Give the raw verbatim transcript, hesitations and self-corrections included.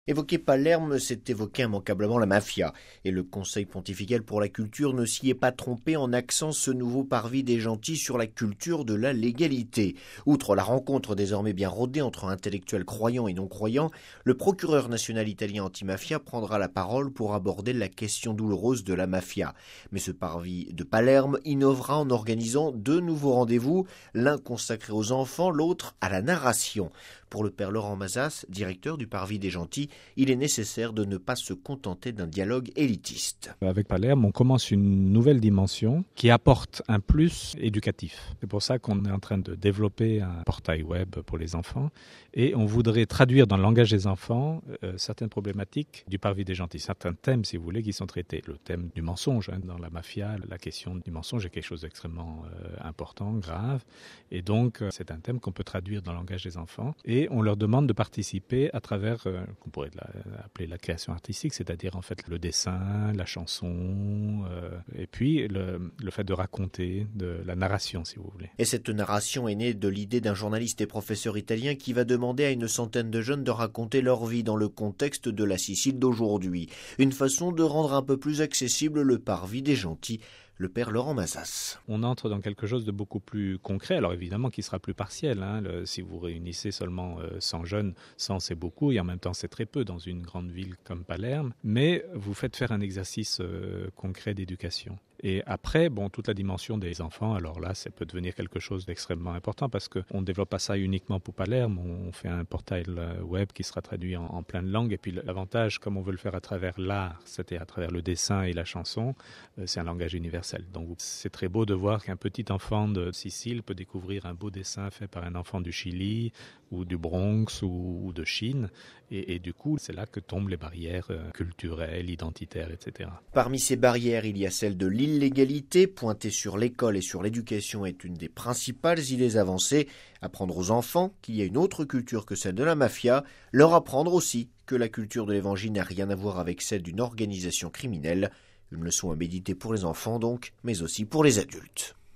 Évoquer Palerme, c'est évoquer immanquablement la mafia. Et le Conseil pontifical pour la culture ne s'y est pas trompé en axant ce nouveau parvis des gentils sur la culture de la légalité. Outre la rencontre désormais bien rodée entre intellectuels croyants et non-croyants, le procureur national italien antimafia prendra la parole pour aborder la question douloureuse de la mafia. Mais ce parvis de Palerme innovera en organisant deux nouveaux rendez-vous, l'un consacré aux enfants, l'autre à la narration. Pour le père Laurent Mazas, directeur du parvis des gentils, il est nécessaire de ne pas se contenter d'un dialogue élitiste. Avec Palerme, on commence une nouvelle dimension qui apporte un plus éducatif. C'est pour ça qu'on est en train de développer un portail web pour les enfants et on voudrait traduire dans le langage des enfants euh, certaines problématiques du parvis des gentils, certains thèmes, si vous voulez, qui sont traités. Le thème du mensonge, hein, dans la mafia, la question du mensonge est quelque chose d'extrêmement euh, important, grave, et donc euh, c'est un thème qu'on peut traduire dans le langage des enfants. Et Et on leur demande de participer à travers, euh, qu'on pourrait la, appeler la création artistique, c'est-à-dire en fait le dessin, la chanson, euh, et puis le, le fait de raconter, de la narration, si vous voulez. Et cette narration est née de l'idée d'un journaliste et professeur italien qui va demander à une centaine de jeunes de raconter leur vie dans le contexte de la Sicile d'aujourd'hui. Une façon de rendre un peu plus accessible le parvis des gentils. Le père Laurent Mazas. On entre dans quelque chose de beaucoup plus concret, alors évidemment qui sera plus partiel. Hein. Le, si vous réunissez seulement euh, cent jeunes, cent c'est beaucoup et en même temps c'est très peu dans une grande ville comme Palerme, mais vous faites faire un exercice euh, concret d'éducation. Et après, bon, toute la dimension des enfants, alors là, ça peut devenir quelque chose d'extrêmement important parce qu'on ne développe pas ça uniquement pour Palerme, on fait un portail web qui sera traduit en, en plein de langues. Et puis l'avantage, comme on veut le faire à travers l'art, c'est-à-dire à travers le dessin et la chanson, c'est un langage universel. Donc c'est très beau de voir qu'un petit enfant de Sicile peut découvrir un beau dessin fait par un enfant du Chili ou du Bronx ou, ou de Chine. Et, et du coup, c'est là que tombent les barrières culturelles, identitaires, et cetera. Parmi ces barrières, il y a celle de l'illégalité, pointée sur l'école et sur l'éducation est une des principales idées avancées. Apprendre aux enfants qu'il y a une autre culture que celle de la mafia, leur apprendre aussi que la culture de l'évangile n'a rien à voir avec celle d'une organisation criminelle. Une leçon à méditer pour les enfants donc, mais aussi pour les adultes.